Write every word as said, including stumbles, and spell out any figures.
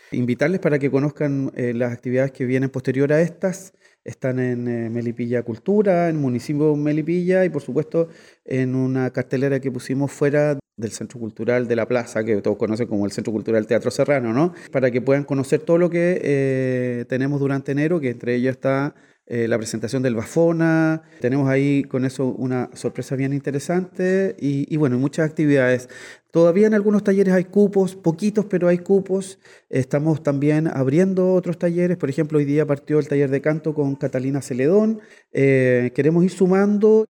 Invitarles para que conozcan eh, las actividades que vienen posterior a estas. Están en eh, Melipilla Cultura, en municipio Melipilla y por supuesto en una cartelera que pusimos fuera del Centro Cultural de la Plaza, que todos conocen como el Centro Cultural Teatro Serrano, ¿no? Para que puedan conocer todo lo que eh, tenemos durante enero, que entre ellos está eh, la presentación del Bafona. Tenemos ahí con eso una sorpresa bien interesante y, y bueno, muchas actividades. Todavía en algunos talleres hay cupos, poquitos, pero hay cupos. Estamos también abriendo otros talleres. Por ejemplo, hoy día partió el taller de canto con Catalina Celedón. Eh, queremos ir sumando.